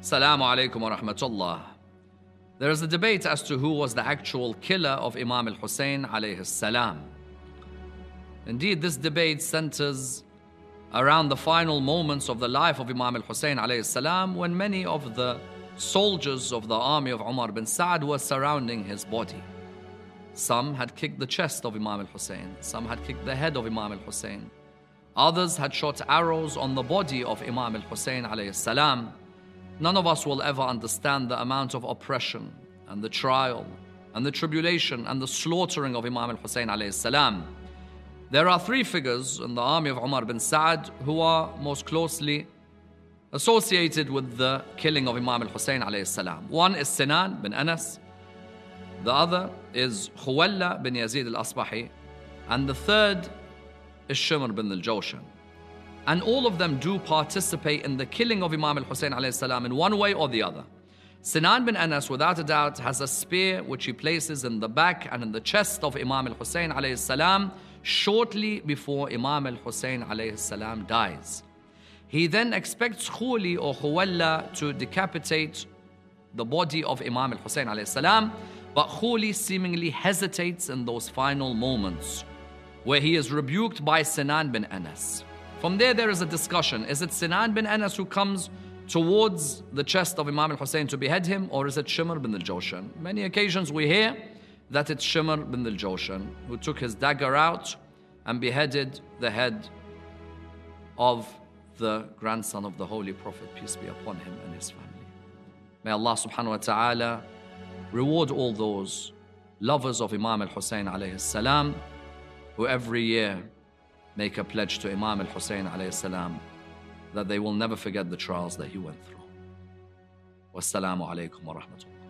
Assalamu alaikum wa rahmatullah. There is a debate as to who was the actual killer of Imam al-Hussein alayhi salam. Indeed, this debate centers around the final moments of the life of Imam al-Hussein alayhi salam, when many of the soldiers of the army of Umar bin Sa'd were surrounding his body. Some had kicked the chest of Imam al-Hussein, some had kicked the head of Imam al-Hussein. Others had shot arrows on the body of Imam al-Hussein alayhi salam. None of us will ever understand the amount of oppression and the trial and the tribulation and the slaughtering of Imam al-Hussein alayhi salam. There are three figures in the army of Umar bin Sa'd who are most closely associated with the killing of Imam al-Hussein alayhi salam. One is Sinan bin Anas, the other is Khuwalla bin Yazid al-Asbahi, and the third is Shimr bin al-Jawshan. And all of them do participate in the killing of Imam al-Hussein alayhi salam in one way or the other. Sinan bin Anas, without a doubt, has a spear which he places in the back and in the chest of Imam al-Hussein alayhi salam shortly before Imam al-Hussein alayhi salam dies. He then expects Khuli or Khuwalla to decapitate the body of Imam al-Hussein alayhi salam, but Khuli seemingly hesitates in those final moments where he is rebuked by Sinan bin Anas. From there is a discussion. Is it Sinan bin Anas who comes towards the chest of Imam al-Hussein to behead him, or is it Shimr bin al-Jawshan? Many occasions we hear that it's Shimr bin al-Jawshan who took his dagger out and beheaded the head of the grandson of the Holy Prophet, peace be upon him and his family. May Allah subhanahu wa ta'ala reward all those lovers of Imam al-Hussein alayhi salam who every year make a pledge to Imam al-Hussein alayhi salam that they will never forget the trials that he went through. Wassalamu alaikum wa rahmatullah.